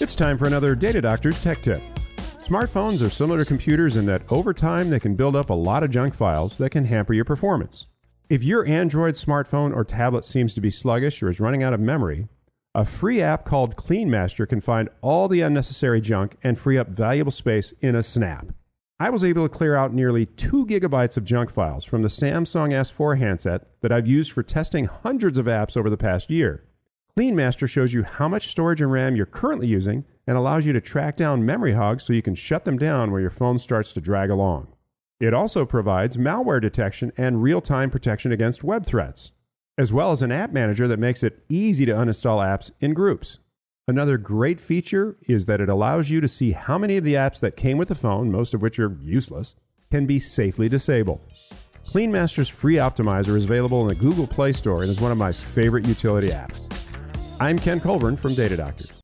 It's time for another Data Doctor's Tech Tip. Smartphones are similar to computers in that over time they can build up a lot of junk files that can hamper your performance. If your Android smartphone or tablet seems to be sluggish or is running out of memory, a free app called CleanMaster can find all the unnecessary junk and free up valuable space in a snap. I was able to clear out nearly 2 gigabytes of junk files from the Samsung S4 handset that I've used for testing hundreds of apps over the past year. CleanMaster shows you how much storage and RAM you're currently using and allows you to track down memory hogs so you can shut them down where your phone starts to drag along. It also provides malware detection and real-time protection against web threats, as well as an app manager that makes it easy to uninstall apps in groups. Another great feature is that it allows you to see how many of the apps that came with the phone, most of which are useless, can be safely disabled. CleanMaster's free optimizer is available in the Google Play Store and is one of my favorite utility apps. I'm Ken Colburn from Data Doctors.